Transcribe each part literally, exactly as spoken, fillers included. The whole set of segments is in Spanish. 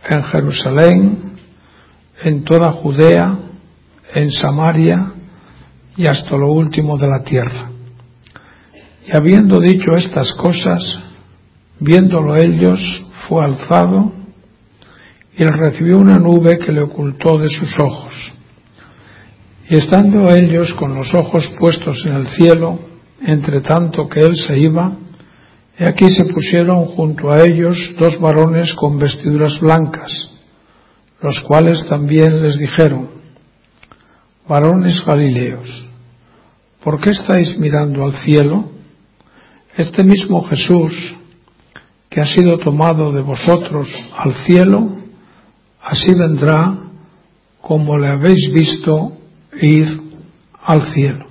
en Jerusalén, en toda Judea, en Samaria y hasta lo último de la tierra. Y habiendo dicho estas cosas, viéndolo ellos, fue alzado y le recibió una nube que le ocultó de sus ojos. Y estando ellos con los ojos puestos en el cielo, entre tanto que él se iba, y aquí se pusieron junto a ellos dos varones con vestiduras blancas, los cuales también les dijeron: varones galileos, ¿por qué estáis mirando al cielo? Este mismo Jesús, que ha sido tomado de vosotros al cielo, así vendrá como le habéis visto ir al cielo.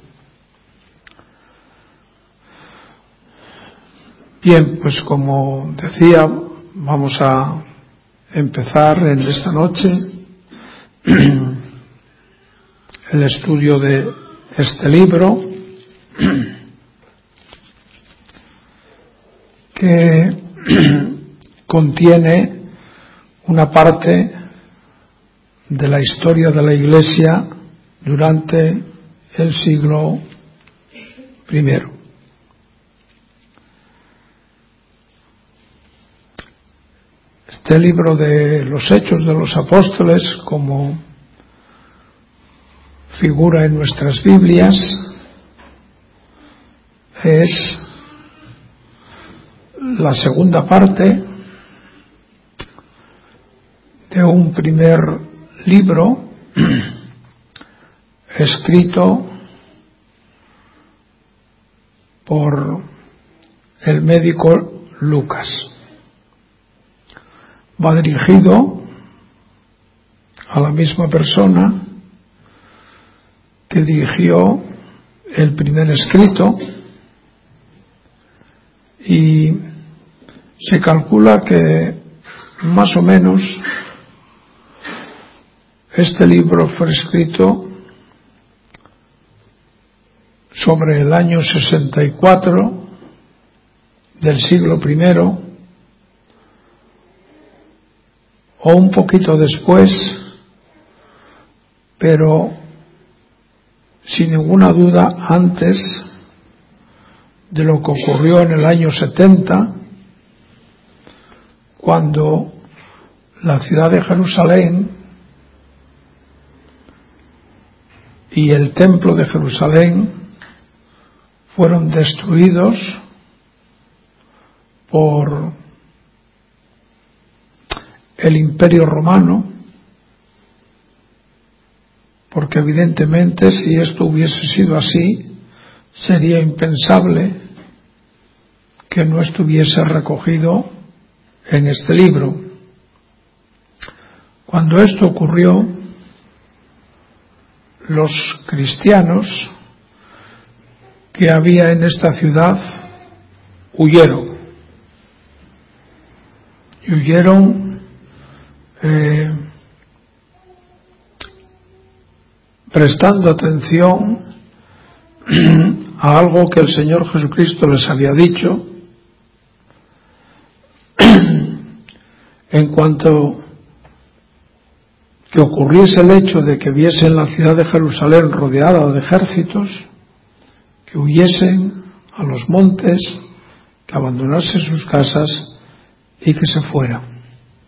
Bien, pues como decía, vamos a empezar en esta noche el estudio de este libro que contiene una parte de la historia de la Iglesia durante el siglo primero. Este libro de los Hechos de los Apóstoles, como figura en nuestras Biblias, es la segunda parte de un primer libro escrito por el médico Lucas. Va dirigido a la misma persona que dirigió el primer escrito, y se calcula que más o menos este libro fue escrito sobre el año sesenta y cuatro del siglo primero, o un poquito después, pero sin ninguna duda antes de lo que ocurrió en el año setenta, cuando la ciudad de Jerusalén y el templo de Jerusalén fueron destruidos por el Imperio Romano, porque evidentemente si esto hubiese sido así, sería impensable que no estuviese recogido en este libro. Cuando esto ocurrió, los cristianos que había en esta ciudad huyeron. Y huyeron eh, prestando atención a algo que el Señor Jesucristo les había dicho en cuanto que ocurriese el hecho de que viesen la ciudad de Jerusalén rodeada de ejércitos, que huyesen a los montes, que abandonasen sus casas y que se fueran.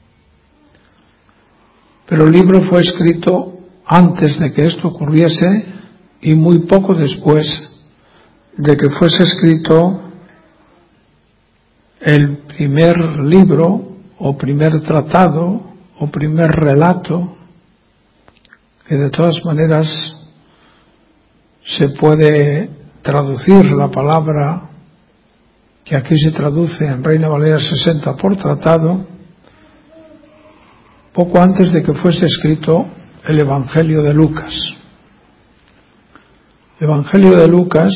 Pero el libro fue escrito antes de que esto ocurriese y muy poco después de que fuese escrito el primer libro o primer tratado o primer relato, que de todas maneras se puede traducir la palabra que aquí se traduce en Reina Valera sesenta por tratado, poco antes de que fuese escrito el Evangelio de Lucas. El Evangelio de Lucas,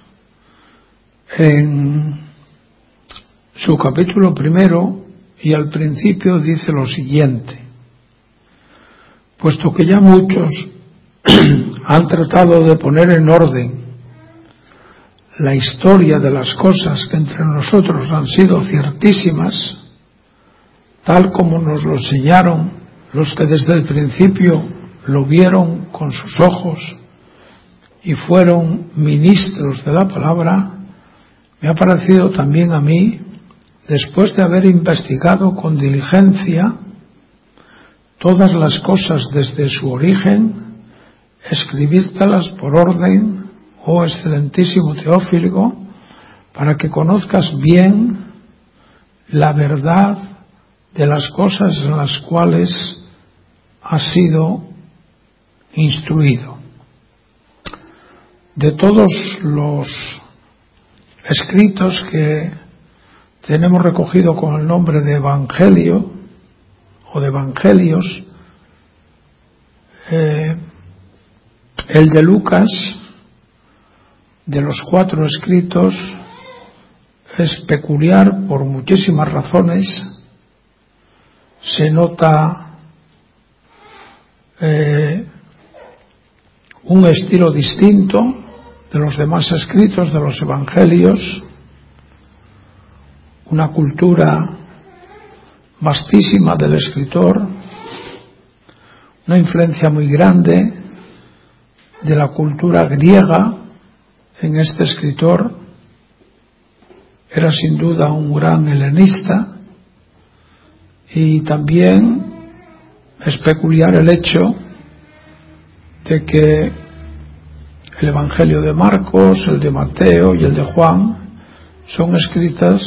en su capítulo primero y al principio, dice lo siguiente: puesto que ya muchos han tratado de poner en orden la historia de las cosas que entre nosotros han sido ciertísimas, tal como nos lo enseñaron los que desde el principio lo vieron con sus ojos y fueron ministros de la palabra, me ha parecido también a mí, después de haber investigado con diligencia todas las cosas desde su origen, escribírtelas por orden, oh excelentísimo Teófilo, para que conozcas bien la verdad de las cosas en las cuales has sido instruido. De todos los escritos que tenemos recogido con el nombre de Evangelio o de Evangelios, eh, el de Lucas, de los cuatro escritos, es peculiar por muchísimas razones. Se nota eh, un estilo distinto de los demás escritos de los evangelios, una cultura vastísima del escritor, una influencia muy grande de la cultura griega en este escritor. Era sin duda un gran helenista, y también es peculiar el hecho de que el Evangelio de Marcos, el de Mateo y el de Juan son escritas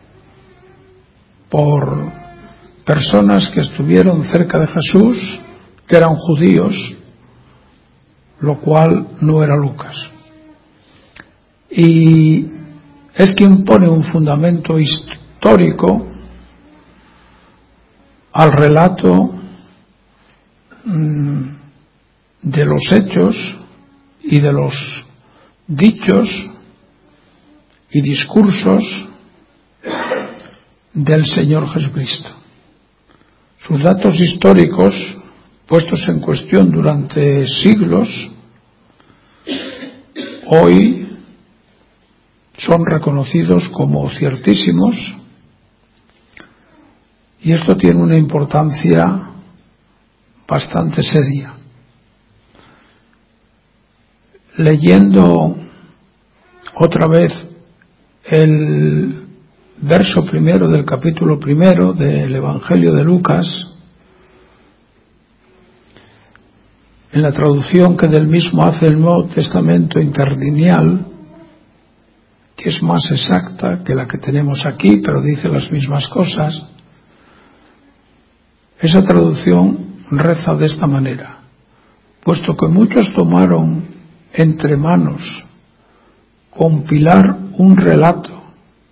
por personas que estuvieron cerca de Jesús, que eran judíos, lo cual no era Lucas. Y es quien pone un fundamento histórico al relato mmm, de los hechos y de los dichos y discursos del Señor Jesucristo. Sus datos históricos, puestos en cuestión durante siglos, hoy son reconocidos como ciertísimos, y esto tiene una importancia bastante seria. Leyendo otra vez el verso primero del capítulo primero del Evangelio de Lucas, en la traducción que del mismo hace el Nuevo Testamento interlineal, que es más exacta que la que tenemos aquí, pero dice las mismas cosas, esa traducción reza de esta manera: puesto que muchos tomaron entre manos compilar un relato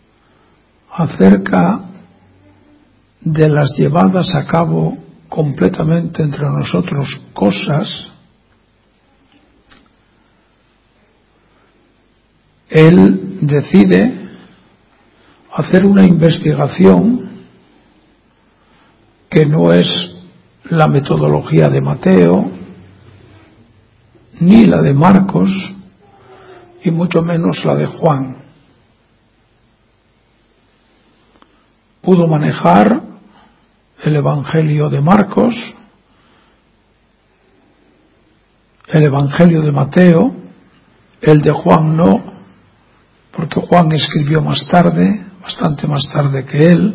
acerca de las llevadas a cabo completamente entre nosotros cosas, él decide hacer una investigación que no es la metodología de Mateo, ni la de Marcos, y mucho menos la de Juan. Pudo manejar el Evangelio de Marcos, el Evangelio de Mateo, el de Juan no, porque Juan escribió más tarde, bastante más tarde que él,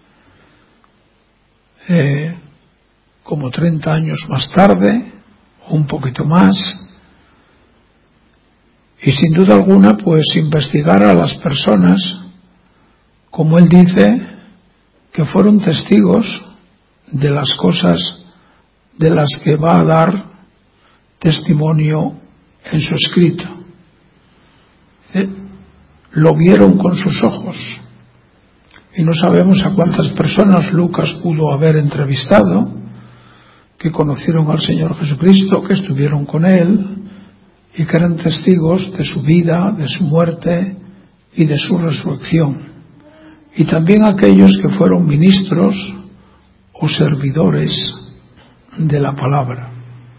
eh, como treinta años más tarde, o un poquito más, y sin duda alguna pues investigar a las personas, como él dice, que fueron testigos de las cosas de las que va a dar testimonio en su escrito. ¿Eh? Lo vieron con sus ojos, y no sabemos a cuántas personas Lucas pudo haber entrevistado, que conocieron al Señor Jesucristo, que estuvieron con él y que eran testigos de su vida, de su muerte y de su resurrección. Y también aquellos que fueron ministros o servidores de la palabra.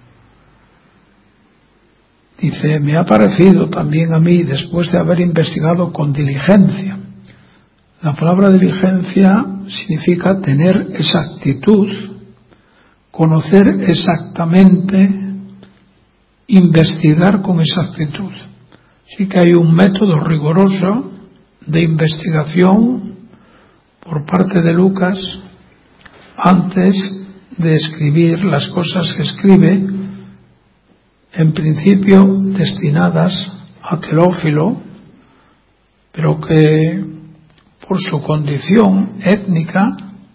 Dice: me ha parecido también a mí, después de haber investigado con diligencia. La palabra diligencia significa tener exactitud, conocer exactamente, investigar con exactitud. Sí que hay un método riguroso de investigación por parte de Lucas antes de escribir las cosas que escribe, en principio destinadas a Teófilo, pero que por su condición étnica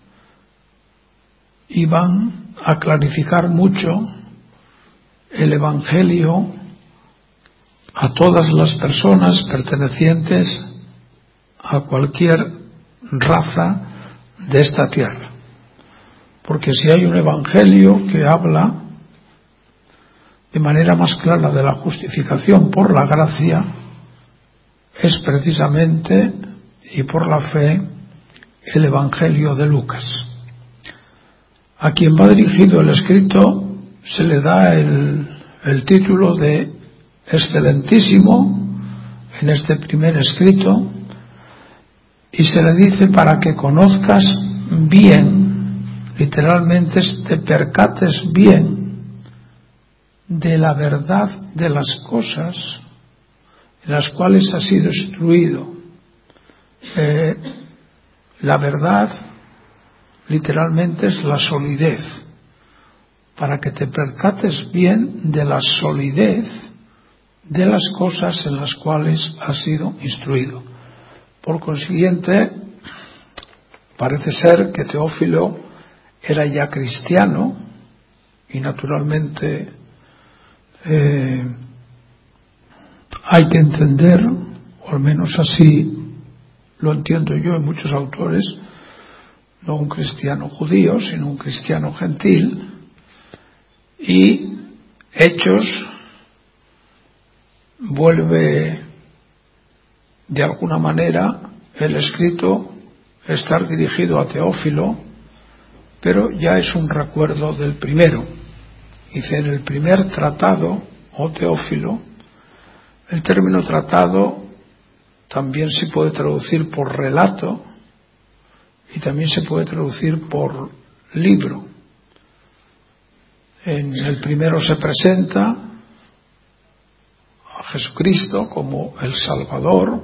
iban a clarificar mucho el Evangelio a todas las personas pertenecientes a cualquier raza de esta tierra. Porque si hay un Evangelio que habla de manera más clara de la justificación por la gracia, es precisamente y por la fe el Evangelio de Lucas. A quien va dirigido el escrito se le da el, el título de excelentísimo en este primer escrito, y se le dice para que conozcas bien, literalmente te percates bien de la verdad de las cosas en las cuales has sido instruido. Eh, la verdad literalmente es la solidez, para que te percates bien de la solidez de las cosas en las cuales has sido instruido. Por consiguiente, parece ser que Teófilo era ya cristiano y naturalmente eh, hay que entender, o al menos así lo entiendo yo en muchos autores, no un cristiano judío, sino un cristiano gentil, y Hechos vuelve de alguna manera el escrito estar dirigido a Teófilo, pero ya es un recuerdo del primero. Dice, en el primer tratado, o Teófilo, el término tratado también se puede traducir por relato y también se puede traducir por libro. En el primero se presenta a Jesucristo como el Salvador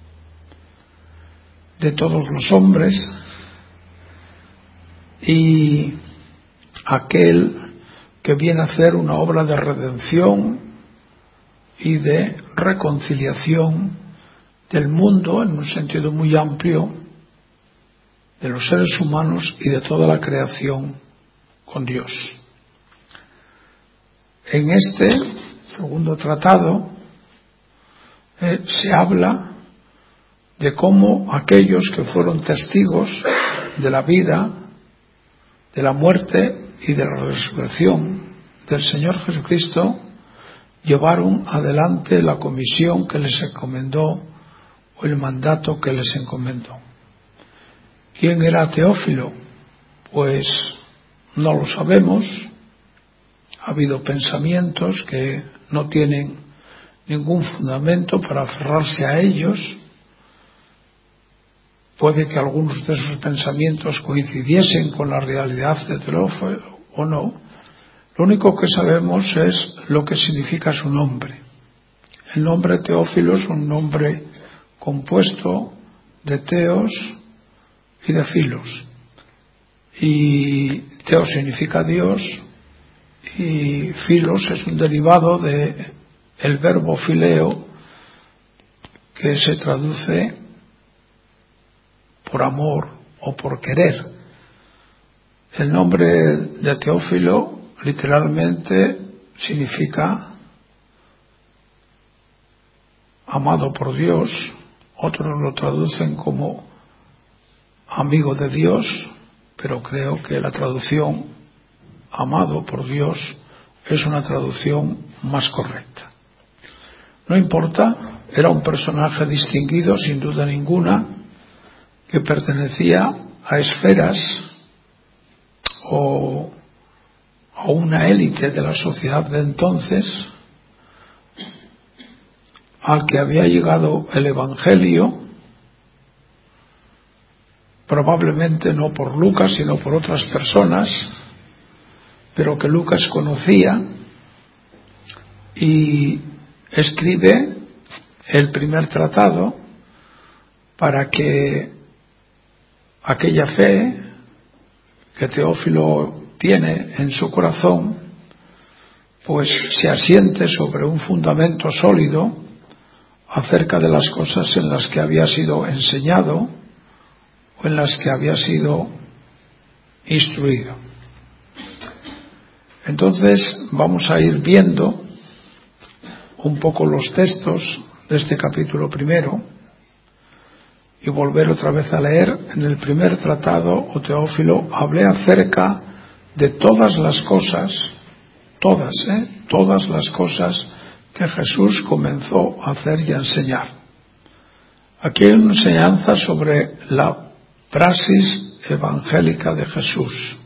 de todos los hombres y aquel que viene a hacer una obra de redención y de reconciliación del mundo en un sentido muy amplio, de los seres humanos y de toda la creación con Dios. En este segundo tratado eh, se habla de cómo aquellos que fueron testigos de la vida, de la muerte y de la resurrección del Señor Jesucristo llevaron adelante la comisión que les encomendó o el mandato que les encomendó. ¿Quién era Teófilo? Pues no lo sabemos. Ha habido pensamientos que no tienen ningún fundamento para aferrarse a ellos. Puede que algunos de esos pensamientos coincidiesen con la realidad de Teófilo o no. Lo único que sabemos es lo que significa su nombre. El nombre Teófilo es un nombre compuesto de teos y de filos. Y teo significa Dios y filos es un derivado de el verbo fileo, que se traduce por amor o por querer. El nombre de Teófilo literalmente significa amado por Dios, otros lo traducen como amigo de Dios, pero creo que la traducción amado por Dios es una traducción más correcta. No importa, era un personaje distinguido sin duda ninguna, que pertenecía a esferas o a una élite de la sociedad de entonces, al que había llegado el Evangelio probablemente no por Lucas, sino por otras personas, pero que Lucas conocía, y escribe el primer tratado para que aquella fe que Teófilo tiene en su corazón pues se asiente sobre un fundamento sólido acerca de las cosas en las que había sido enseñado o en las que había sido instruido. Entonces vamos a ir viendo un poco los textos de este capítulo primero y volver otra vez a leer. En el primer tratado, o Teófilo, hablé acerca de todas las cosas, todas, ¿eh? todas las cosas que Jesús comenzó a hacer y a enseñar. Aquí hay una enseñanza sobre la praxis evangélica de Jesús.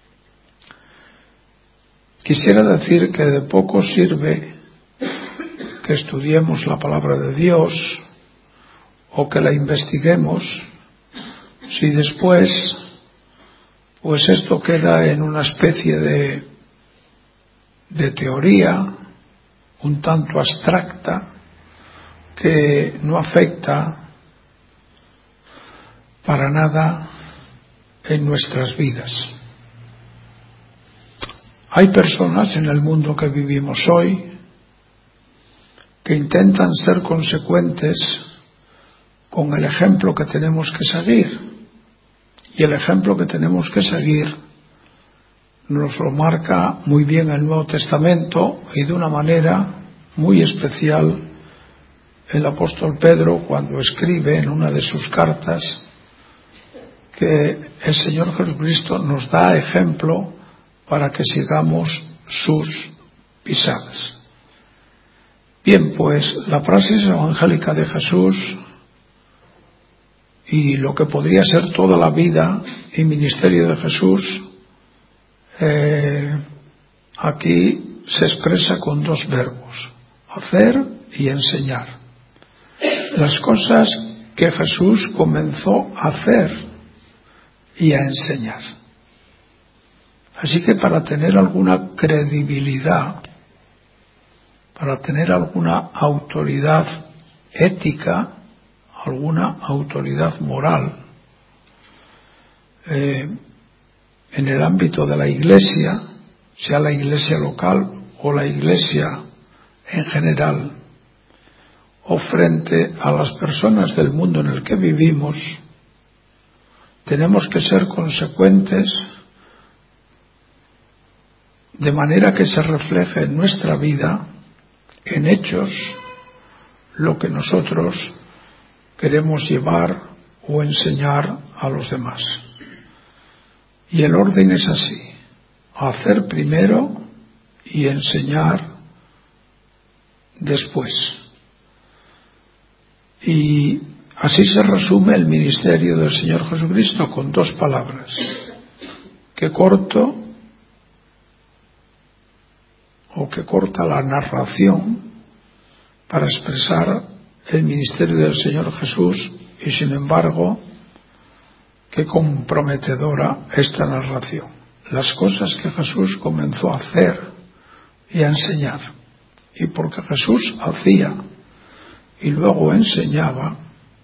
Quisiera decir que de poco sirve que estudiemos la palabra de Dios o que la investiguemos si después pues esto queda en una especie de de teoría un tanto abstracta que no afecta para nada en nuestras vidas. Hay personas en el mundo que vivimos hoy que intentan ser consecuentes con el ejemplo que tenemos que seguir, y el ejemplo que tenemos que seguir nos lo marca muy bien el Nuevo Testamento, y de una manera muy especial el apóstol Pedro cuando escribe en una de sus cartas que el Señor Jesucristo nos da ejemplo para que sigamos sus pisadas. Bien, pues la praxis evangélica de Jesús y lo que podría ser toda la vida y ministerio de Jesús eh, aquí se expresa con dos verbos: hacer y enseñar. Las cosas que Jesús comenzó a hacer y a enseñar. Así que para tener alguna credibilidad, para tener alguna autoridad ética, alguna autoridad moral eh, en el ámbito de la Iglesia, sea la Iglesia local o la Iglesia en general, o frente a las personas del mundo en el que vivimos, tenemos que ser consecuentes de manera que se refleje en nuestra vida, en hechos, lo que nosotros queremos llevar o enseñar a los demás. Y el orden es así: hacer primero y enseñar después. Y así se resume el ministerio del Señor Jesucristo con dos palabras, que corto o que corta la narración para expresar el ministerio del Señor Jesús, y sin embargo qué comprometedora esta narración. Las cosas que Jesús comenzó a hacer y a enseñar. Y porque Jesús hacía y luego enseñaba,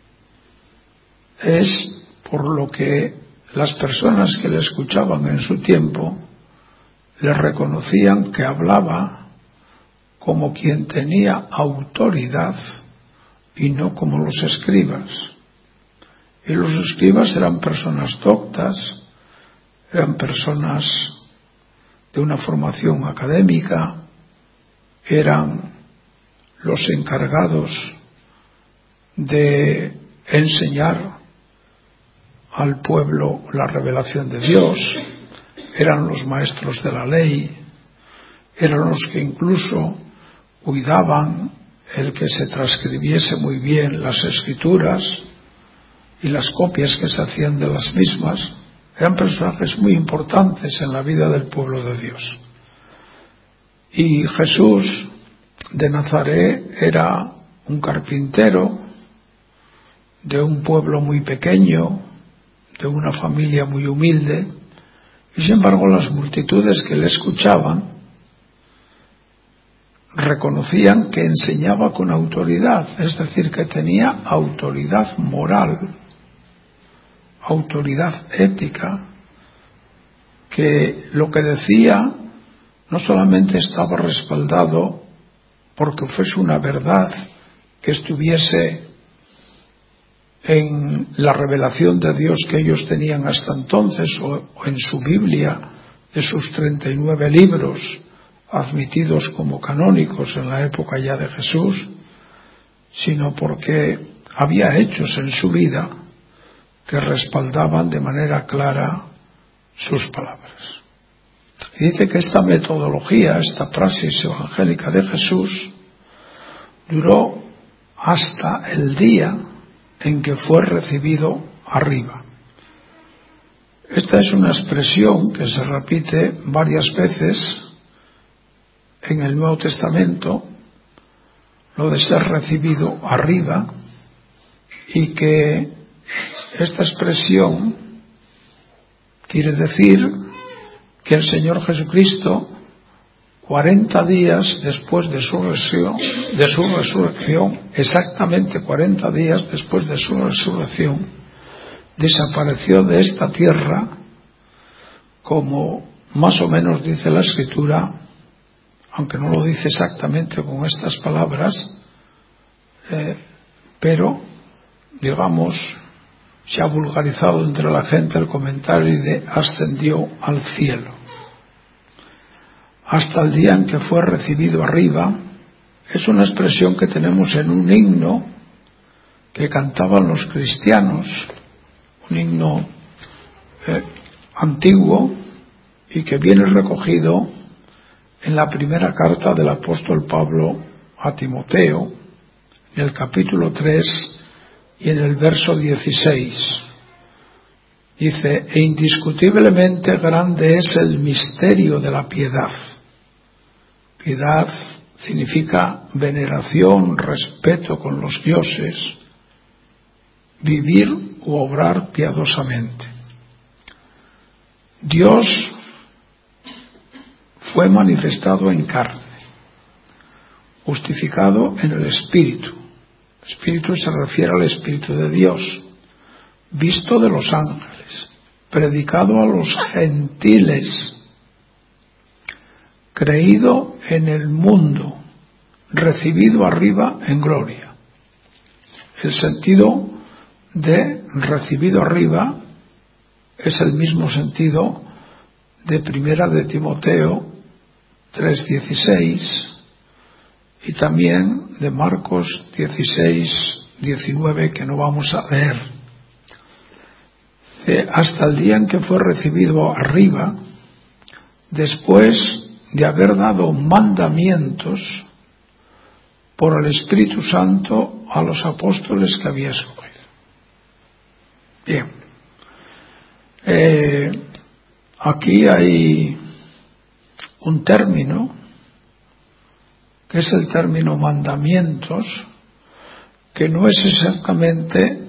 es por lo que las personas que le escuchaban en su tiempo le reconocían que hablaba como quien tenía autoridad y no como los escribas. Y los escribas eran personas doctas, eran personas de una formación académica, eran los encargados de enseñar al pueblo la revelación de Dios, eran los maestros de la ley, eran los que incluso cuidaban el que se transcribiese muy bien las escrituras y las copias que se hacían de las mismas. Eran personajes muy importantes en la vida del pueblo de Dios. Y Jesús de Nazaret era un carpintero de un pueblo muy pequeño, de una familia muy humilde, y sin embargo las multitudes que le escuchaban reconocían que enseñaba con autoridad, es decir, que tenía autoridad moral, autoridad ética, que lo que decía no solamente estaba respaldado porque fuese una verdad que estuviese en la revelación de Dios que ellos tenían hasta entonces, o, o en su Biblia, de sus treinta y nueve libros admitidos como canónicos en la época ya de Jesús, sino porque había hechos en su vida que respaldaban de manera clara sus palabras. Y dice que esta metodología, esta praxis evangélica de Jesús, duró hasta el día en que fue recibido arriba. Esta es una expresión que se repite varias veces en el Nuevo Testamento, lo de ser recibido arriba, y que esta expresión quiere decir que el Señor Jesucristo, cuarenta días después de su resurrección, de su resurrección, exactamente cuarenta días después de su resurrección, desapareció de esta tierra, como más o menos dice la Escritura, aunque no lo dice exactamente con estas palabras, eh, pero, digamos, se ha vulgarizado entre la gente el comentario de ascendió al cielo. Hasta el día en que fue recibido arriba, es una expresión que tenemos en un himno que cantaban los cristianos, un himno eh, antiguo y que viene recogido en la primera carta del apóstol Pablo a Timoteo, en el capítulo tres y en el verso dieciséis. Dice: e indiscutiblemente grande es el misterio de la piedad. Piedad significa veneración, respeto con los dioses, vivir u obrar piadosamente. Dios fue manifestado en carne, justificado en el Espíritu. Espíritu se refiere al Espíritu de Dios, visto de los ángeles, predicado a los gentiles, creído en el mundo, recibido arriba en gloria. El sentido de recibido arriba es el mismo sentido de primera de Timoteo tres dieciséis y también de Marcos dieciséis diecinueve, que no vamos a leer. Hasta el día en que fue recibido arriba, después de haber dado mandamientos por el Espíritu Santo a los apóstoles que había escogido. Bien, eh, aquí hay un término que es el término mandamientos, que no es exactamente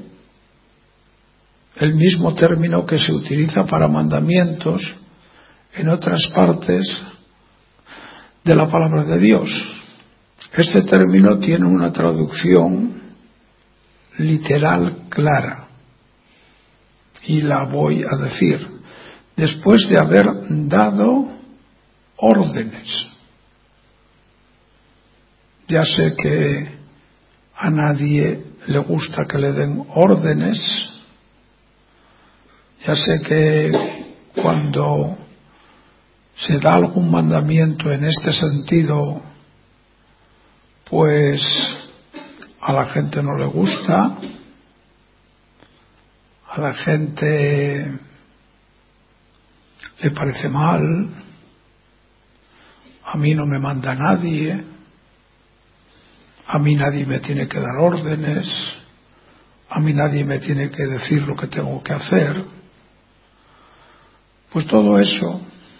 el mismo término que se utiliza para mandamientos en otras partes de la palabra de Dios. Este término tiene una traducción literal clara y la voy a decir: después de haber dado órdenes. Ya sé que a nadie le gusta que le den órdenes, ya sé que cuando se da algún mandamiento en este sentido, pues a la gente no le gusta, a la gente le parece mal, a mí no me manda nadie, a mí nadie me tiene que dar órdenes, a mí nadie me tiene que decir lo que tengo que hacer. Pues todo eso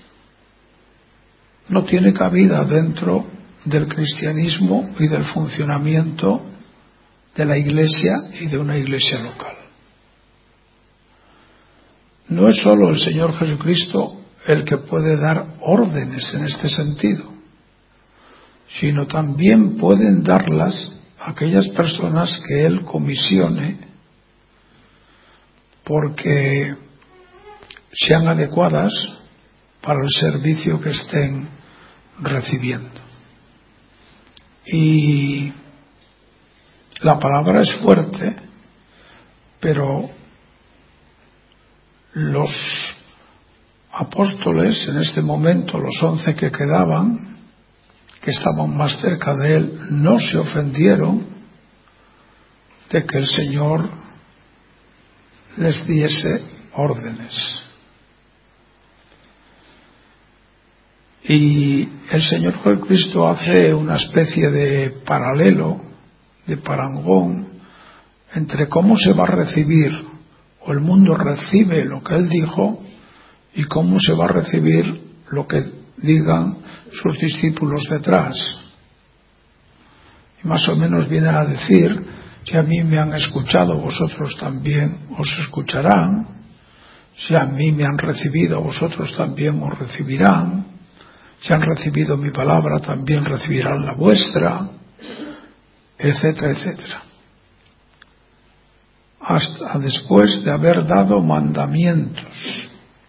no tiene cabida dentro del cristianismo y del funcionamiento de la Iglesia y de una Iglesia local. no es solo el Señor Jesucristo el que puede dar órdenes en este sentido, sino también pueden darlas aquellas personas que Él comisione porque sean adecuadas para el servicio que estén recibiendo. Y la palabra es fuerte, pero los apóstoles en este momento, los once que quedaban, que estaban más cerca de Él, no se ofendieron de que el Señor les diese órdenes. Y el Señor Jesucristo hace una especie de paralelo, de parangón, entre cómo se va a recibir, o el mundo recibe lo que Él dijo, y cómo se va a recibir lo que digan sus discípulos detrás. Y más o menos viene a decir: si a mí me han escuchado, vosotros también os escucharán; si a mí me han recibido, vosotros también os recibirán; si han recibido mi palabra, también recibirán la vuestra, etcétera, etcétera. Hasta después de haber dado mandamientos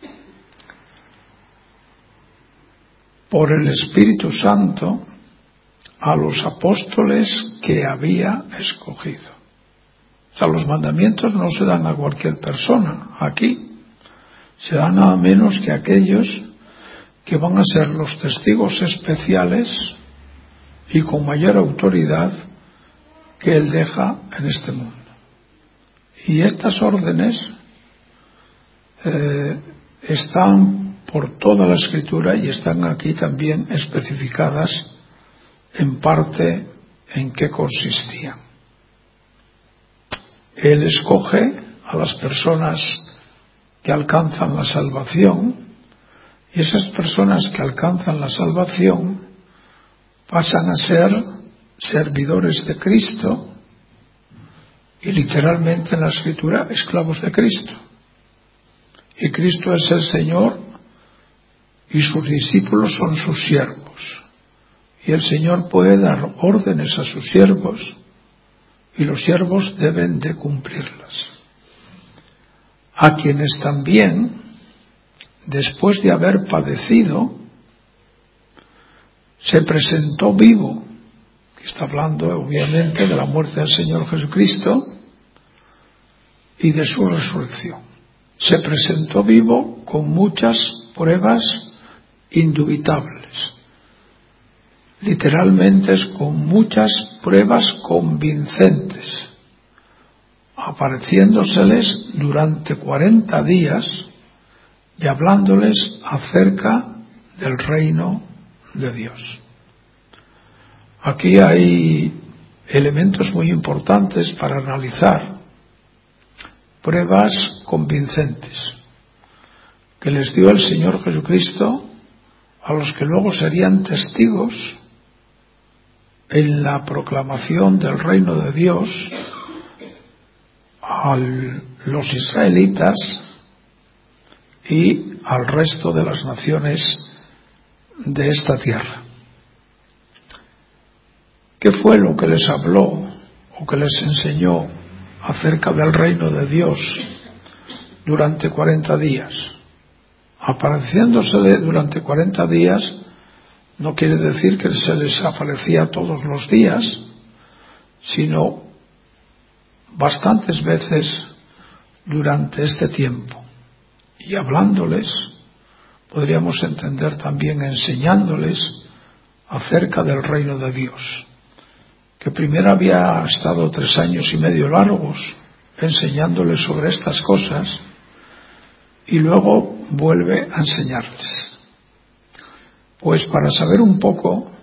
por el Espíritu Santo a los apóstoles que había escogido. O sea, los mandamientos no se dan a cualquier persona. Aquí se dan nada menos que a aquellos que van a ser los testigos especiales y con mayor autoridad que Él deja en este mundo. Y estas órdenes eh, están por toda la Escritura y están aquí también especificadas en parte en qué consistían. Él escoge a las personas que alcanzan la salvación, y esas personas que alcanzan la salvación pasan a ser servidores de Cristo y literalmente en la Escritura esclavos de Cristo. Y Cristo es el Señor y sus discípulos son sus siervos. Y el Señor puede dar órdenes a sus siervos y los siervos deben de cumplirlas. A quienes también, después de haber padecido, se presentó vivo, que está hablando obviamente de la muerte del Señor Jesucristo y de su resurrección. Se presentó vivo con muchas pruebas indubitables. Literalmente es con muchas pruebas convincentes, apareciéndoseles durante cuarenta días y hablándoles acerca del reino de Dios. Aquí hay elementos muy importantes para analizar. Pruebas convincentes que les dio el Señor Jesucristo a los que luego serían testigos en la proclamación del reino de Dios a los israelitas y al resto de las naciones de esta tierra. ¿Qué fue lo que les habló o que les enseñó acerca del reino de Dios durante cuarenta días? Apareciéndosele durante cuarenta días no quiere decir que se les aparecía todos los días, sino bastantes veces durante este tiempo. Y hablándoles, podríamos entender también enseñándoles acerca del reino de Dios, que primero había estado tres años y medio largos enseñándoles sobre estas cosas y luego vuelve a enseñarles. Pues para saber un poco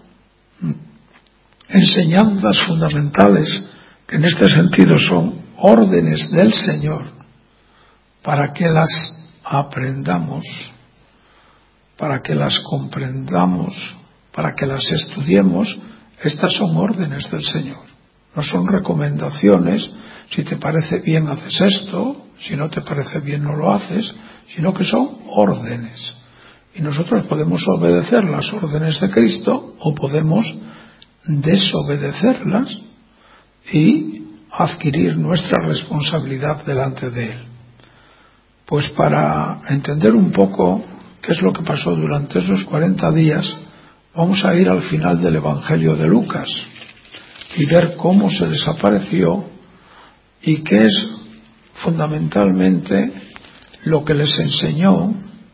enseñanzas fundamentales, que en este sentido son órdenes del Señor, para que las aprendamos, para que las comprendamos, para que las estudiemos. Estas son órdenes del Señor, no son recomendaciones, si te parece bien haces esto, si no te parece bien no lo haces, sino que son órdenes. Y nosotros podemos obedecer las órdenes de Cristo o podemos desobedecerlas y adquirir nuestra responsabilidad delante de Él. Pues para entender un poco qué es lo que pasó durante esos cuarenta días, vamos a ir al final del Evangelio de Lucas y ver cómo se les apareció y qué es fundamentalmente lo que les enseñó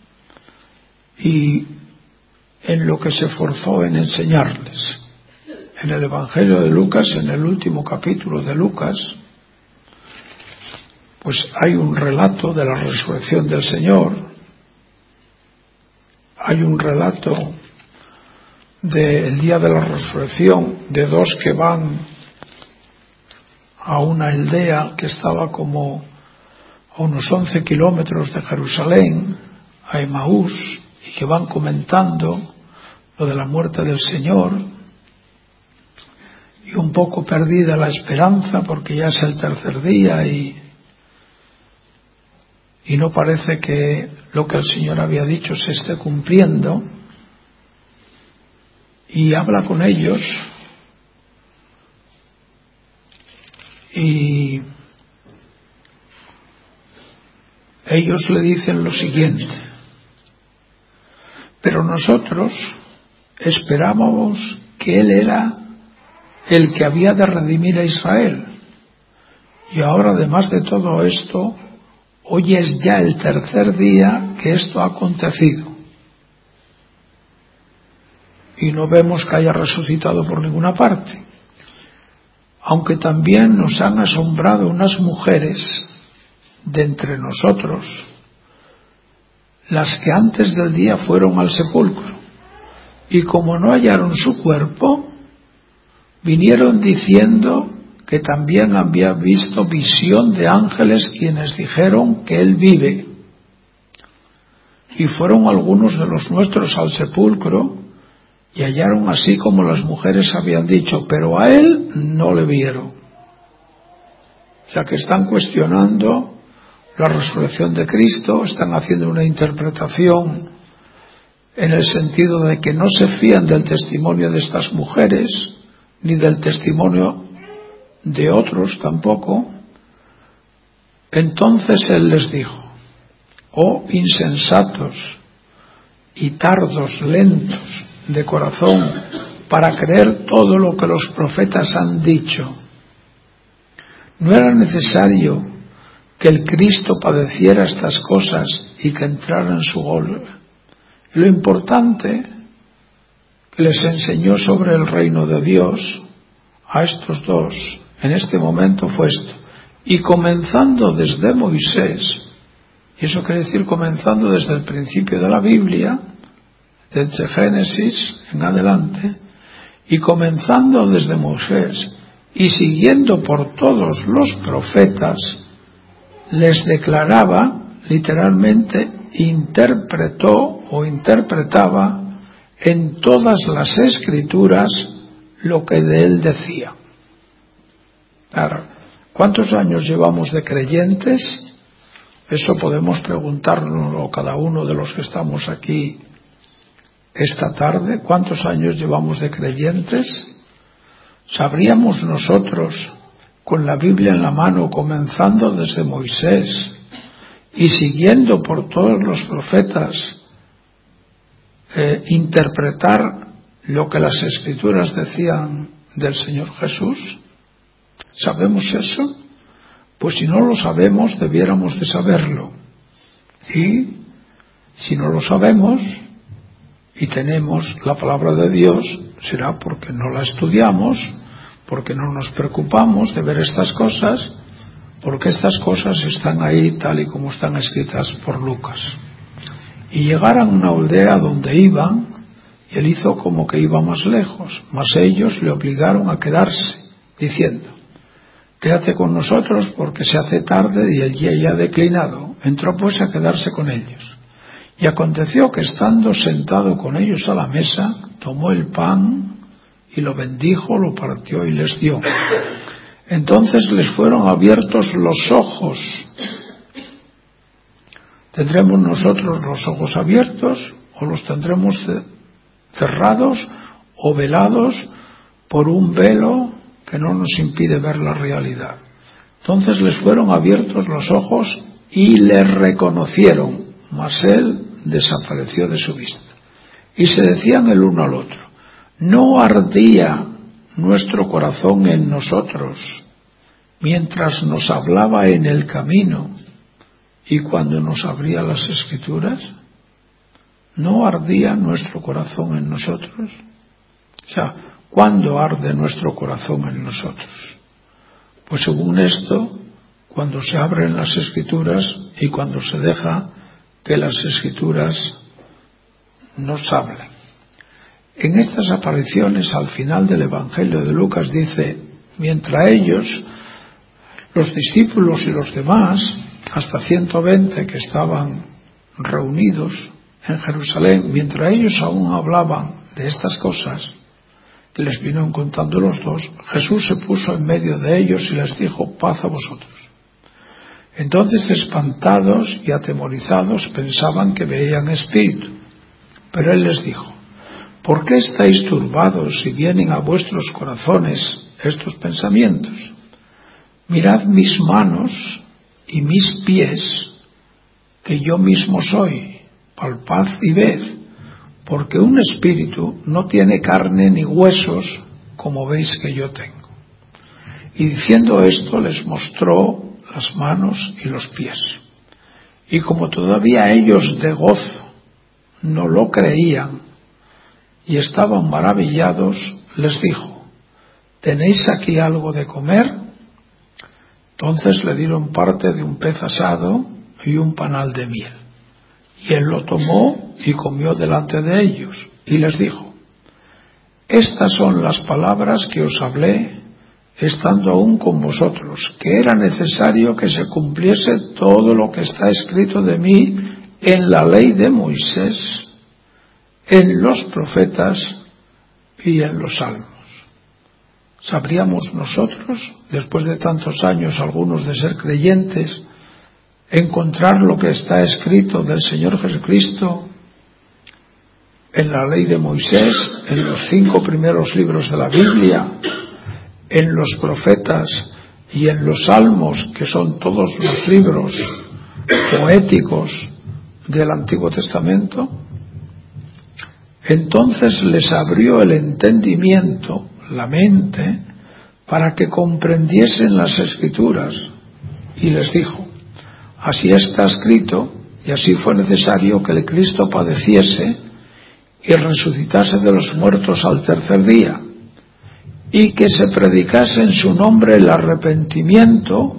y en lo que se esforzó en enseñarles. En el Evangelio de Lucas, en el último capítulo de Lucas, pues hay un relato de la resurrección del Señor, hay un relato del día de la resurrección de dos que van a una aldea que estaba como a unos once kilómetros de Jerusalén, a Emaús, y que van comentando lo de la muerte del Señor, y un poco perdida la esperanza porque ya es el tercer día y y no parece que lo que el Señor había dicho se esté cumpliendo, y habla con ellos y ellos le dicen lo siguiente: pero nosotros esperábamos que Él era el que había de redimir a Israel, y ahora, además de todo esto, hoy es ya el tercer día que esto ha acontecido y no vemos que haya resucitado por ninguna parte. Aunque también nos han asombrado unas mujeres de entre nosotros, las que antes del día fueron al sepulcro, y como no hallaron su cuerpo, vinieron diciendo que también había visto visión de ángeles quienes dijeron que Él vive. Y fueron algunos de los nuestros al sepulcro y hallaron así como las mujeres habían dicho, pero a Él no le vieron. O sea que están cuestionando la resurrección de Cristo, están haciendo una interpretación en el sentido de que no se fían del testimonio de estas mujeres, ni del testimonio de otros tampoco. Entonces Él les dijo: oh insensatos y tardos, lentos de corazón para creer todo lo que los profetas han dicho. ¿No era necesario que el Cristo padeciera estas cosas y que entrara en su gloria? Lo importante que les enseñó sobre el reino de Dios a estos dos en este momento fue esto: y comenzando desde Moisés, y eso quiere decir comenzando desde el principio de la Biblia, desde Génesis en adelante, y comenzando desde Moisés y siguiendo por todos los profetas, les declaraba, literalmente interpretó o interpretaba en todas las escrituras lo que de él decía. Claro, ¿cuántos años llevamos de creyentes? Eso podemos preguntárnoslo cada uno de los que estamos aquí esta tarde. ¿Cuántos años llevamos de creyentes? ¿Sabríamos nosotros, con la Biblia en la mano, comenzando desde Moisés y siguiendo por todos los profetas, eh, interpretar lo que las Escrituras decían del Señor Jesús? ¿Sabemos eso? Pues si no lo sabemos, debiéramos de saberlo. Y si no lo sabemos y tenemos la palabra de Dios, será porque no la estudiamos, porque no nos preocupamos de ver estas cosas, porque estas cosas están ahí tal y como están escritas por Lucas. Y llegaron a una aldea donde iban, y él hizo como que iba más lejos, mas ellos le obligaron a quedarse, diciendo: quédate con nosotros porque se hace tarde y el día ya ha declinado. Entró pues a quedarse con ellos. Y aconteció que estando sentado con ellos a la mesa, tomó el pan y lo bendijo, lo partió y les dio. Entonces les fueron abiertos los ojos. ¿Tendremos nosotros los ojos abiertos o los tendremos cerrados o velados por un velo que no nos impide ver la realidad? Entonces les fueron abiertos los ojos y le reconocieron, mas él desapareció de su vista. Y se decían el uno al otro: ¿no ardía nuestro corazón en nosotros mientras nos hablaba en el camino y cuando nos abría las Escrituras? ¿No ardía nuestro corazón en nosotros? O sea, ¿cuándo arde nuestro corazón en nosotros? Pues según esto, cuando se abren las Escrituras y cuando se deja que las Escrituras nos hablen. En estas apariciones al final del Evangelio de Lucas dice: mientras ellos, los discípulos y los demás, hasta ciento veinte que estaban reunidos en Jerusalén, mientras ellos aún hablaban de estas cosas que les vinieron contando los dos, Jesús se puso en medio de ellos y les dijo: paz a vosotros. Entonces, espantados y atemorizados, pensaban que veían espíritu. Pero él les dijo: ¿por qué estáis turbados si vienen a vuestros corazones estos pensamientos? Mirad mis manos y mis pies, que yo mismo soy. Palpad y ved, porque un espíritu no tiene carne ni huesos, como veis que yo tengo. Y diciendo esto, les mostró las manos y los pies. Y como todavía ellos de gozo no lo creían y estaban maravillados, les dijo: ¿tenéis aquí algo de comer? Entonces le dieron parte de un pez asado y un panal de miel. Y él lo tomó y comió delante de ellos, y les dijo: estas son las palabras que os hablé estando aún con vosotros, que era necesario que se cumpliese todo lo que está escrito de mí en la ley de Moisés, en los profetas y en los salmos. ¿Sabríamos nosotros, después de tantos años algunos de ser creyentes, encontrar lo que está escrito del Señor Jesucristo en la ley de Moisés, en los cinco primeros libros de la Biblia, en los profetas y en los salmos, que son todos los libros poéticos del Antiguo Testamento? Entonces les abrió el entendimiento, la mente, para que comprendiesen las Escrituras, y les dijo: así está escrito, y así fue necesario que el Cristo padeciese y resucitase de los muertos al tercer día, y que se predicase en su nombre el arrepentimiento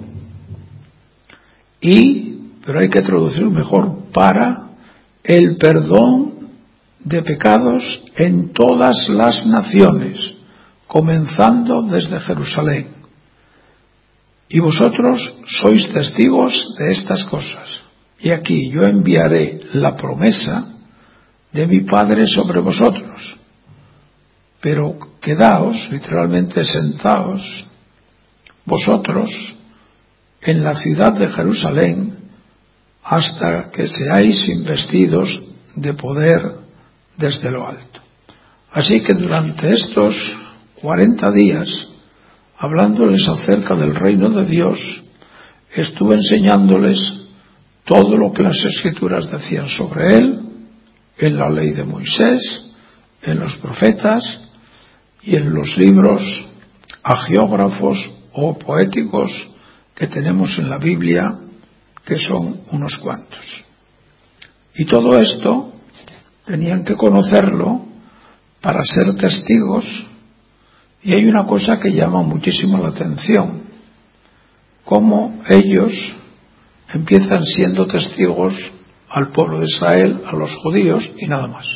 y, pero hay que traducirlo mejor, para el perdón de pecados en todas las naciones, comenzando desde Jerusalén. Y vosotros sois testigos de estas cosas. Y aquí yo enviaré la promesa de mi Padre sobre vosotros. Pero quedaos, literalmente sentaos, vosotros en la ciudad de Jerusalén hasta que seáis investidos de poder desde lo alto. Así que durante estos cuarenta días, hablándoles acerca del reino de Dios, estuve enseñándoles todo lo que las Escrituras decían sobre él, en la ley de Moisés, en los profetas y en los libros agiógrafos o poéticos que tenemos en la Biblia, que son unos cuantos. Y todo esto tenían que conocerlo para ser testigos. Y hay una cosa que llama muchísimo la atención: cómo ellos empiezan siendo testigos al pueblo de Israel, a los judíos, y nada más.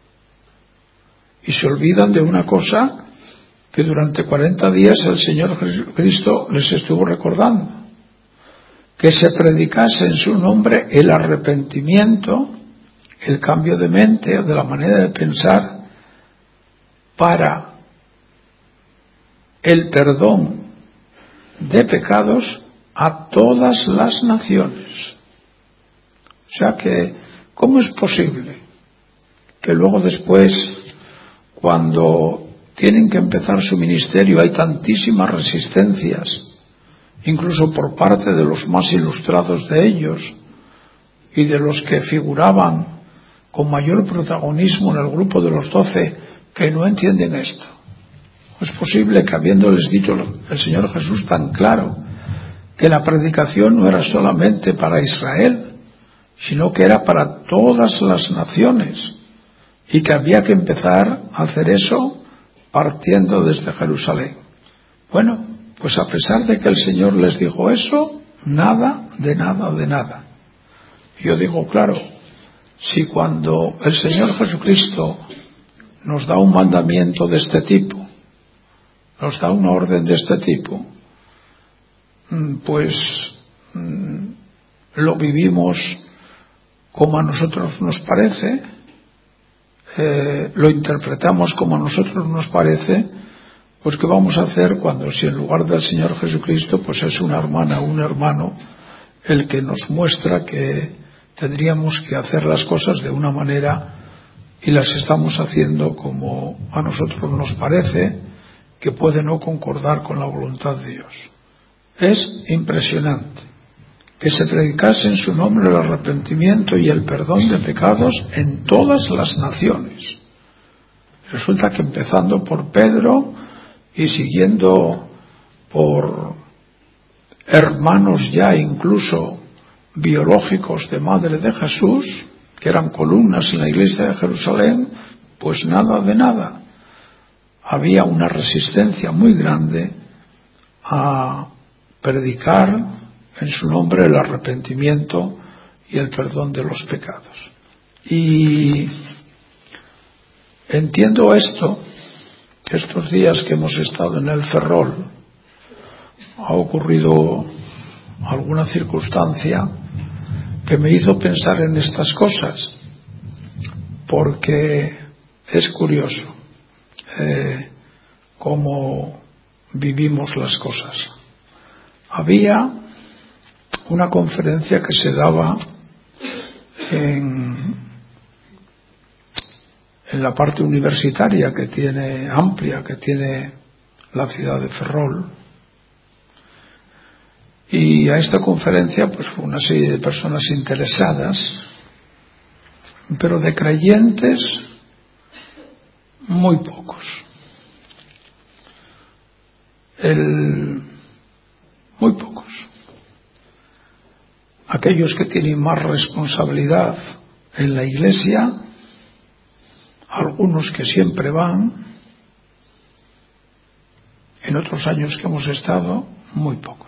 Y se olvidan de una cosa que durante cuarenta días el Señor Jesucristo les estuvo recordando: que se predicase en su nombre el arrepentimiento, el cambio de mente o de la manera de pensar, para el perdón de pecados a todas las naciones. O sea que, ¿cómo es posible que luego después, cuando tienen que empezar su ministerio, hay tantísimas resistencias, incluso por parte de los más ilustrados de ellos y de los que figuraban con mayor protagonismo en el grupo de los doce, que no entienden esto? ¿Es posible que, habiéndoles dicho el Señor Jesús tan claro que la predicación no era solamente para Israel, sino que era para todas las naciones, y que había que empezar a hacer eso partiendo desde Jerusalén? Bueno, pues a pesar de que el Señor les dijo eso, nada, de nada, de nada. Yo digo, claro, si cuando el Señor Jesucristo nos da un mandamiento de este tipo, nos da una orden de este tipo, pues lo vivimos como a nosotros nos parece, eh, lo interpretamos como a nosotros nos parece, pues ¿qué vamos a hacer cuando, si en lugar del Señor Jesucristo, pues es una hermana o un hermano el que nos muestra que tendríamos que hacer las cosas de una manera y las estamos haciendo como a nosotros nos parece, que puede no concordar con la voluntad de Dios? Es impresionante que se predicase en su nombre el arrepentimiento y el perdón de pecados en todas las naciones. Resulta que empezando por Pedro y siguiendo por hermanos ya incluso biológicos de madre de Jesús, que eran columnas en la iglesia de Jerusalén, pues nada de nada. Había una resistencia muy grande a predicar en su nombre el arrepentimiento y el perdón de los pecados. Y entiendo esto, que estos días que hemos estado en el Ferrol ha ocurrido alguna circunstancia que me hizo pensar en estas cosas, porque es curioso eh, cómo vivimos las cosas. Había una conferencia que se daba en, en la parte universitaria que tiene, amplia, que tiene la ciudad de Ferrol. Y a esta conferencia pues fue una serie de personas interesadas, pero de creyentes muy pocos. El, muy pocos. Aquellos que tienen más responsabilidad en la iglesia, algunos que siempre van, en otros años que hemos estado, muy pocos.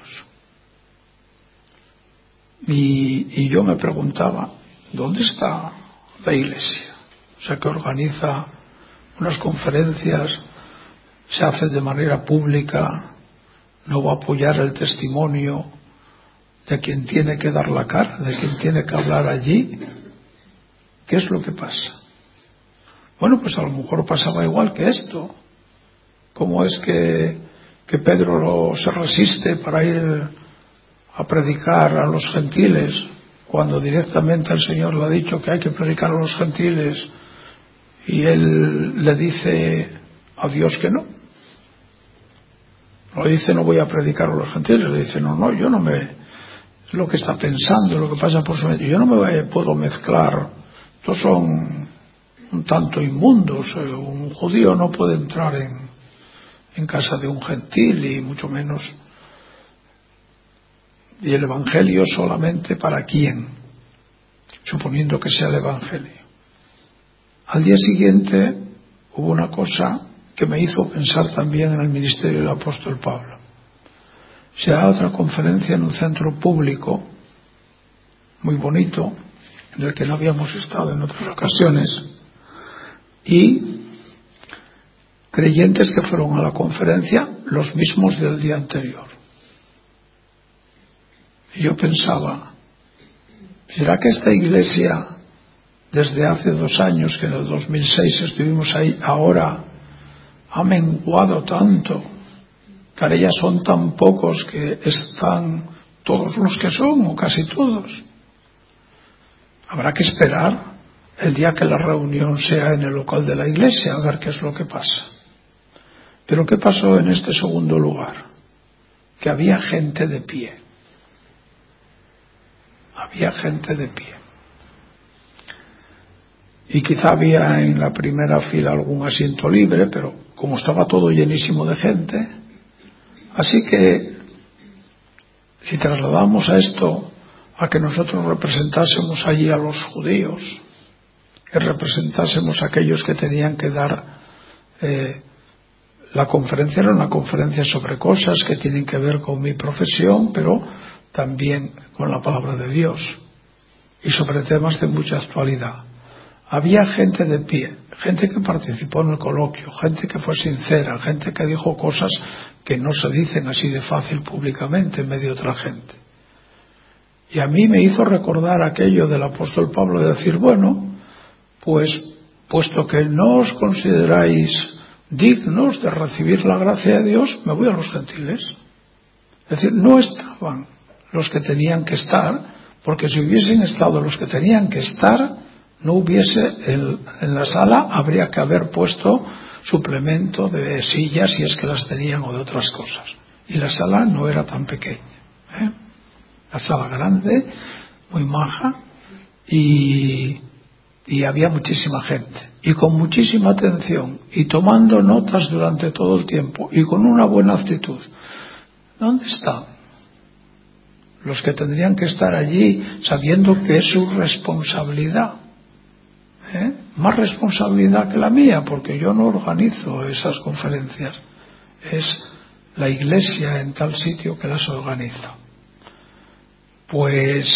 Y, y yo me preguntaba, ¿dónde está la iglesia? O sea, que organiza unas conferencias, se hace de manera pública, no va a apoyar el testimonio de quien tiene que dar la cara, de quien tiene que hablar allí. ¿Qué es lo que pasa? Bueno, pues a lo mejor pasaba igual que esto. ¿Cómo es que, que Pedro lo, se resiste para ir a predicar a los gentiles, cuando directamente el Señor le ha dicho que hay que predicar a los gentiles, y él le dice a Dios que no? No le dice no voy a predicar a los gentiles, le dice no, no, yo no me, es lo que está pensando, lo que pasa por su mente, yo no me puedo mezclar, estos son un tanto inmundos, un judío no puede entrar en, en casa de un gentil, y mucho menos. Y el Evangelio solamente para quién, suponiendo que sea el Evangelio. Al día siguiente hubo una cosa que me hizo pensar también en el ministerio del apóstol Pablo. Se da otra conferencia en un centro público muy bonito, en el que no habíamos estado en otras ocasiones, y creyentes que fueron a la conferencia los mismos del día anterior. Y yo pensaba, ¿será que esta iglesia, desde hace dos años, que en el dos mil seis estuvimos ahí, ahora ha menguado tanto que ahora ya son tan pocos que están todos los que son, o casi todos. Habrá que esperar el día que la reunión sea en el local de la iglesia, a ver qué es lo que pasa. Pero ¿qué pasó en este segundo lugar? Que había gente de pie. Había gente de pie. Y quizá había en la primera fila algún asiento libre, pero como estaba todo llenísimo de gente, así que si trasladamos a esto a que nosotros representásemos allí a los judíos, que representásemos a aquellos que tenían que dar eh, la conferencia, era una conferencia sobre cosas que tienen que ver con mi profesión, pero también con la palabra de Dios y sobre temas de mucha actualidad. Había gente de pie, gente que participó en el coloquio, gente que fue sincera, gente que dijo cosas que no se dicen así de fácil públicamente en medio de otra gente. Y a mí me hizo recordar aquello del apóstol Pablo de decir, bueno, pues puesto que no os consideráis dignos de recibir la gracia de Dios, me voy a los gentiles. Es decir, no estaban los que tenían que estar, porque si hubiesen estado los que tenían que estar, no hubiese el, en la sala habría que haber puesto suplemento de sillas si es que las tenían o de otras cosas. Y la sala no era tan pequeña, ¿eh? La sala grande, muy maja, y, y había muchísima gente y con muchísima atención y tomando notas durante todo el tiempo y con una buena actitud. ¿Dónde están los que tendrían que estar allí sabiendo que es su responsabilidad? ¿Eh? Más responsabilidad que la mía, porque yo no organizo esas conferencias, es la iglesia en tal sitio que las organiza. Pues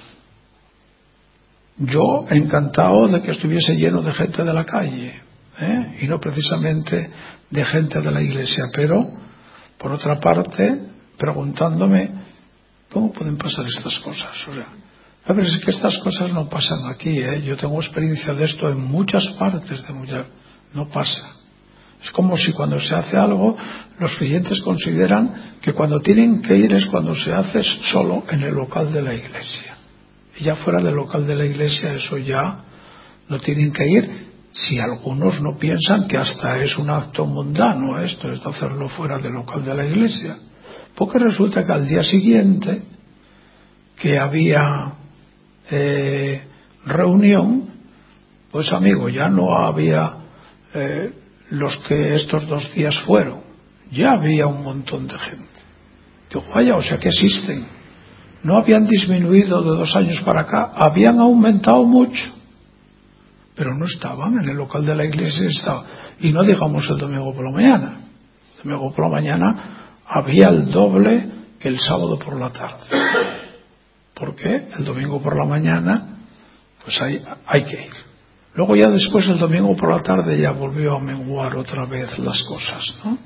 yo encantado de que estuviese lleno de gente de la calle, ¿eh? Y no precisamente de gente de la iglesia, pero por otra parte preguntándome cómo pueden pasar estas cosas. O sea, a ver, es que estas cosas no pasan aquí, ¿eh? Yo tengo experiencia de esto en muchas partes de muchas, no pasa. Es como si cuando se hace algo, los creyentes consideran que cuando tienen que ir es cuando se hace solo en el local de la iglesia. Y ya fuera del local de la iglesia eso ya no tienen que ir, si algunos no piensan que hasta es un acto mundano esto, es de hacerlo fuera del local de la iglesia. Porque resulta que al día siguiente, que había eh, reunión, pues amigo, ya no había eh, los que estos dos días fueron, ya había un montón de gente. Digo, vaya, o sea que existen. No habían disminuido de dos años para acá, habían aumentado mucho, pero no estaban en el local de la iglesia, estaban. Y no digamos el domingo por la mañana. El domingo por la mañana había el doble que el sábado por la tarde. ¿Por qué? El domingo por la mañana, pues hay, hay que ir. Luego ya después el domingo por la tarde ya volvió a menguar otra vez las cosas, ¿no?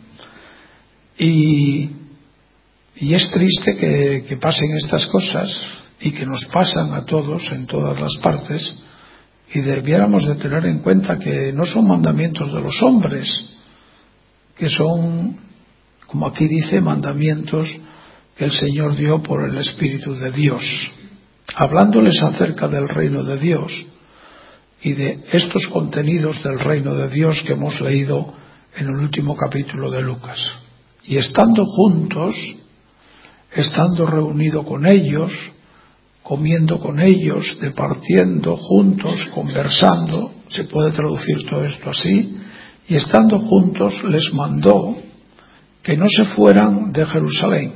Y, y es triste que, que pasen estas cosas y que nos pasan a todos en todas las partes, y debiéramos de tener en cuenta que no son mandamientos de los hombres, que son, como aquí dice, mandamientos que el Señor dio por el Espíritu de Dios, hablándoles acerca del reino de Dios y de estos contenidos del reino de Dios que hemos leído en el último capítulo de Lucas. Y estando juntos, estando reunido con ellos, comiendo con ellos, departiendo juntos, conversando, se puede traducir todo esto así, y estando juntos les mandó que no se fueran de Jerusalén,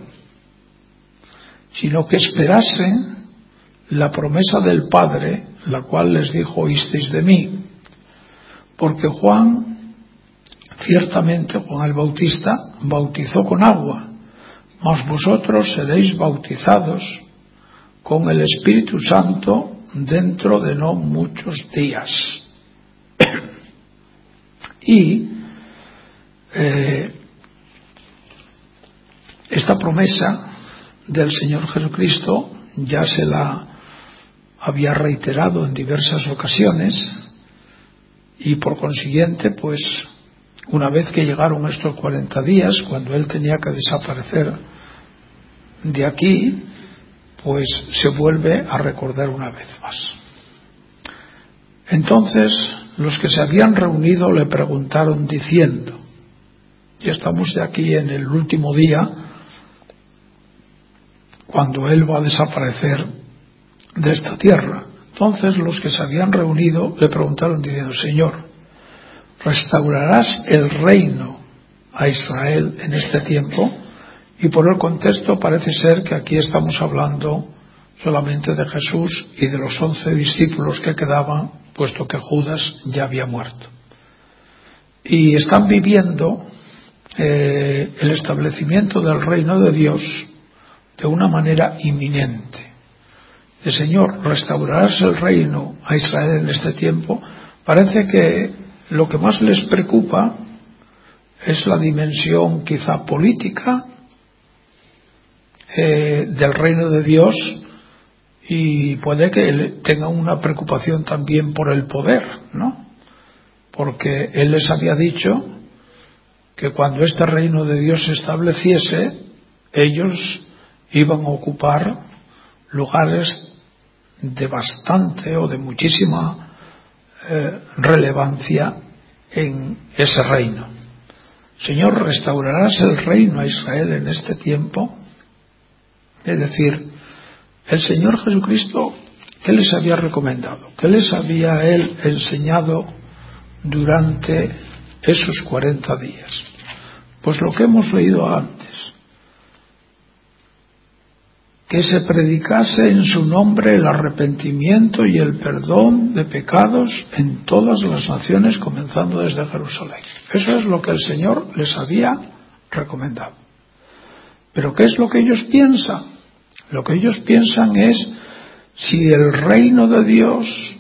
sino que esperasen la promesa del Padre, la cual les dijo, oísteis de mí, porque Juan, ciertamente Juan el Bautista, bautizó con agua, mas vosotros seréis bautizados con el Espíritu Santo dentro de no muchos días. Y eh, esta promesa del Señor Jesucristo ya se la había reiterado en diversas ocasiones, y por consiguiente pues una vez que llegaron estos cuarenta días, cuando él tenía que desaparecer de aquí, pues se vuelve a recordar una vez más. Entonces los que se habían reunido le preguntaron diciendo, ya estamos de aquí en el último día, cuando él va a desaparecer de esta tierra. Entonces los que se habían reunido le preguntaron diciendo, Señor, ¿restaurarás el reino a Israel en este tiempo? Y por el contexto parece ser que aquí estamos hablando solamente de Jesús y de los once discípulos que quedaban, puesto que Judas ya había muerto. Y están viviendo eh, el establecimiento del reino de Dios de una manera inminente. El Señor, ¿restaurarás el reino a Israel en este tiempo? Parece que lo que más les preocupa es la dimensión quizá política eh, del reino de Dios, y puede que tengan una preocupación también por el poder, ¿no? Porque Él les había dicho que cuando este reino de Dios se estableciese, ellos iban a ocupar lugares de bastante o de muchísima eh, relevancia en ese reino. Señor, ¿restaurarás el reino a Israel en este tiempo? Es decir, el Señor Jesucristo, ¿qué les había recomendado? ¿Qué les había Él enseñado durante esos cuarenta días? Pues lo que hemos leído antes, que se predicase en su nombre el arrepentimiento y el perdón de pecados en todas las naciones, comenzando desde Jerusalén. Eso es lo que el Señor les había recomendado. ¿Pero qué es lo que ellos piensan? Lo que ellos piensan es si el reino de Dios,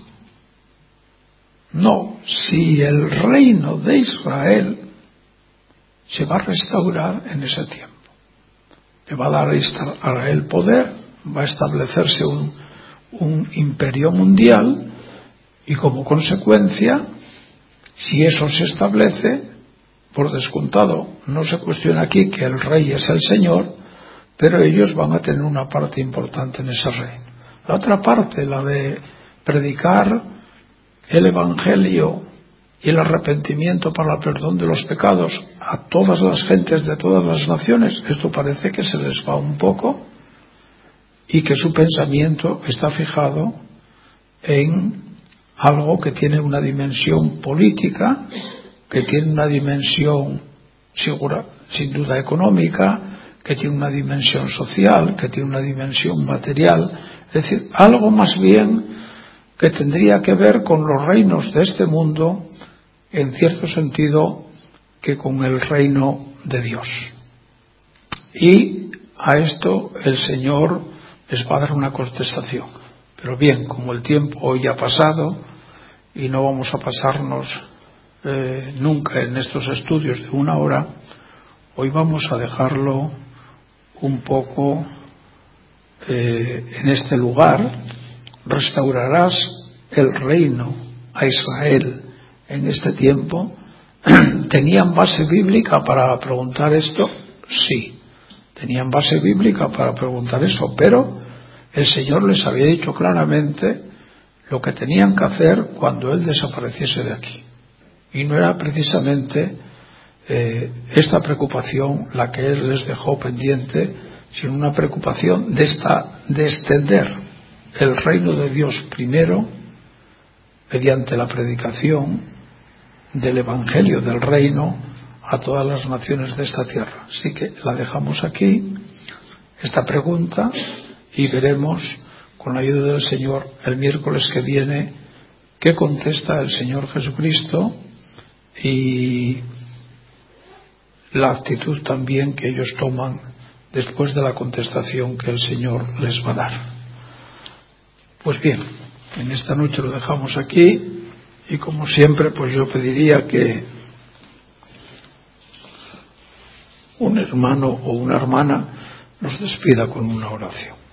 no, si el reino de Israel se va a restaurar en ese tiempo. Le va a dar a Israel poder, va a establecerse un, un imperio mundial, y como consecuencia, si eso se establece, por descontado, no se cuestiona aquí que el rey es el Señor, pero ellos van a tener una parte importante en ese reino. La otra parte, la de predicar el Evangelio y el arrepentimiento para el perdón de los pecados a todas las gentes de todas las naciones, esto parece que se les va un poco, y que su pensamiento está fijado en algo que tiene una dimensión política, que tiene una dimensión segura, sin duda económica, que tiene una dimensión social, que tiene una dimensión material, es decir, algo más bien que tendría que ver con los reinos de este mundo, en cierto sentido, que con el reino de Dios. Y a esto el Señor les va a dar una contestación. Pero bien, como el tiempo hoy ha pasado, y no vamos a pasarnos eh, nunca en estos estudios de una hora, hoy vamos a dejarlo un poco eh, en este lugar. ¿Restaurarás el reino a Israel en este tiempo? ¿Tenían base bíblica para preguntar esto? Sí, tenían base bíblica para preguntar eso, pero el Señor les había dicho claramente lo que tenían que hacer cuando Él desapareciese de aquí. Y no era precisamente eh, esta preocupación la que Él les dejó pendiente, sino una preocupación de, esta, de extender el reino de Dios primero mediante la predicación del Evangelio del reino a todas las naciones de esta tierra. Así que la dejamos aquí, esta pregunta, y veremos con la ayuda del Señor el miércoles que viene qué contesta el Señor Jesucristo y la actitud también que ellos toman después de la contestación que el Señor les va a dar. Pues bien, en esta noche lo dejamos aquí, y como siempre, pues yo pediría que un hermano o una hermana nos despida con una oración.